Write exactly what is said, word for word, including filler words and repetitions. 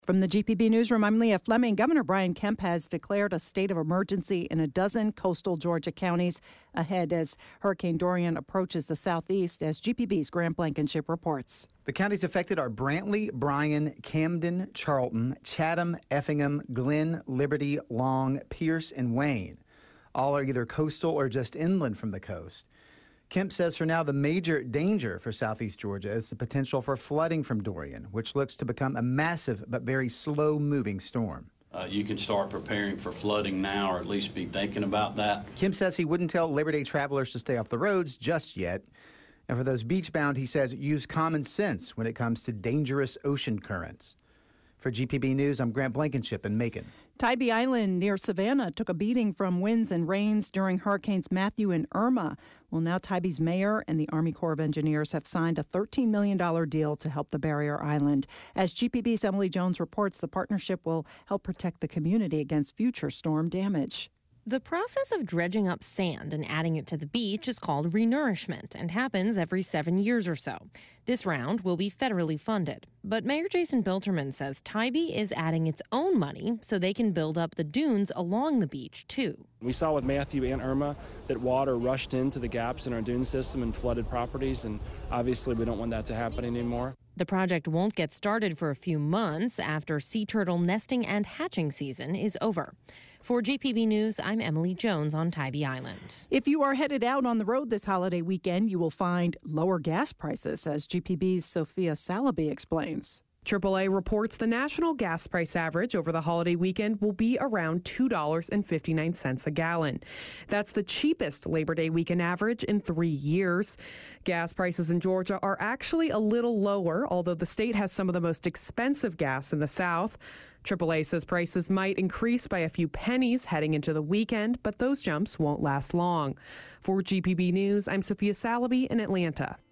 From the G P B Newsroom, I'm Leah Fleming. Governor Brian Kemp has declared a state of emergency in a dozen coastal Georgia counties ahead as Hurricane Dorian approaches the southeast, as G P B's Grant Blankenship reports. The counties affected are Brantley, Bryan, Camden, Charlton, Chatham, Effingham, Glenn, Liberty, Long, Pierce, and Wayne. All are either coastal or just inland from the coast. Kemp says for now the major danger for southeast Georgia is the potential for flooding from Dorian, which looks to become a massive but very slow-moving storm. Uh, you can start preparing for flooding now, or at least be thinking about that. Kemp says he wouldn't tell Labor Day travelers to stay off the roads just yet. And for those beach-bound, he says use common sense when it comes to dangerous ocean currents. For G P B News, I'm Grant Blankenship in Macon. Tybee Island near Savannah took a beating from winds and rains during Hurricanes Matthew and Irma. Well, now Tybee's mayor and the Army Corps of Engineers have signed a thirteen million dollars deal to help the barrier island. As G P B's Emily Jones reports, the partnership will help protect the community against future storm damage. The process of dredging up sand and adding it to the beach is called renourishment and happens every seven years or so. This round will be federally funded. But Mayor Jason Bilterman says Tybee is adding its own money so they can build up the dunes along the beach, too. We saw with Matthew and Irma that water rushed into the gaps in our dune system and flooded properties, and obviously we don't want that to happen anymore. The project won't get started for a few months after sea turtle nesting and hatching season is over. For G P B News, I'm Emily Jones on Tybee Island. If you are headed out on the road this holiday weekend, you will find lower gas prices, as G P B's Sophia Salaby explains. triple A reports the national gas price average over the holiday weekend will be around two dollars and fifty-nine cents a gallon. That's the cheapest Labor Day weekend average in three years. Gas prices in Georgia are actually a little lower, although the state has some of the most expensive gas in the South. triple A says prices might increase by a few pennies heading into the weekend, but those jumps won't last long. For G P B News, I'm Sophia Salaby in Atlanta.